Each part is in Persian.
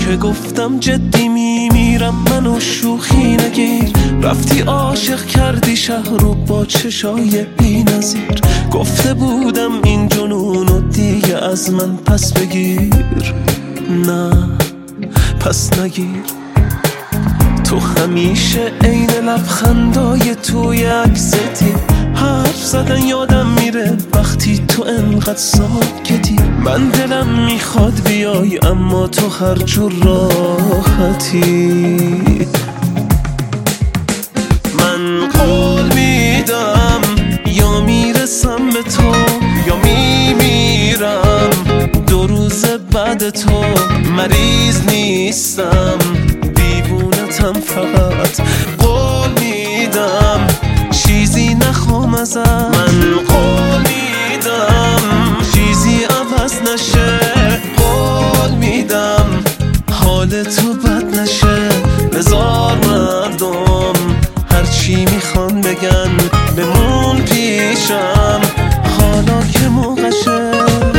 که گفتم جدی میمیرم منو شوخی نگیر. رفتی عاشق کردی شهر رو با چشای بی نظیر. گفته بودم این جنونو دیگه از من پس بگیر. نه پس نگیر. تو همیشه عین لبخندای توی عکستی. حرف زدن یادم میره وقتی تو انقدر ساکتی. من دلم میخواد بیای اما تو هر جور راحتی. من قول میدم یا میرسم به تو یا میمیرم. 2 روز بعد تو مریض نیستم، دیوونتم فقط. قول میدم چیزی نخوام ازت. من قول میدم چیزی عوض نشه. قول میدم حال تو بد نشه. بذار مردم هرچی میخوان بگن بمون پیشم حالا که موقعشه.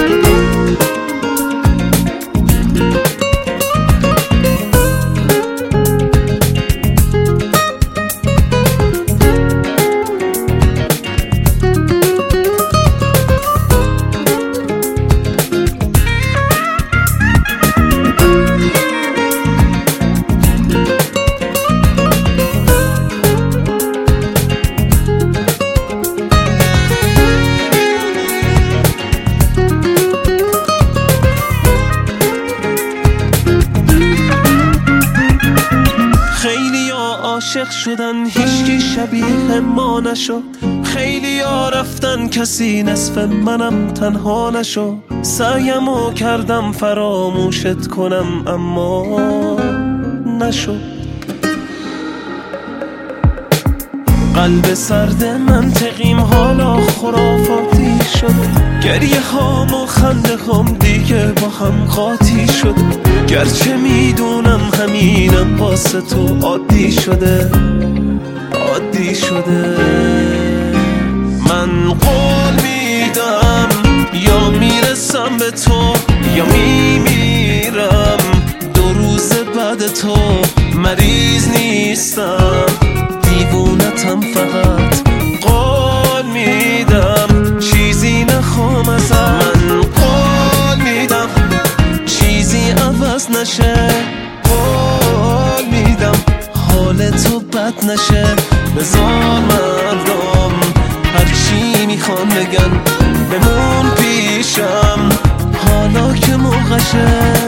عاشق شدن هیچکی شبیه ما نشد. خیلی ها رفتن کسی نصف منم تنها نشد. سعیمو کردم فراموشت کنم اما نشد. قلب سرد منطقیم حالا خرافاتی شد. گریه هام و خنده هام دیگه با هم قاطی شد. گرچه میدونم همینم واسه تو عادی شده عادی شده. من قول میدم یا میرسم به تو یا میمیرم. 2 روز بعد تو مریض نیستم، دیوونتم فقط. قول میدم چیزی نخوام ازت. من قول میدم چیزی عوض نشه. قول میدم حال تو بد نشه. بذار مردم هرچی میخوان بگن بمون پیشم حالا که موقعشه.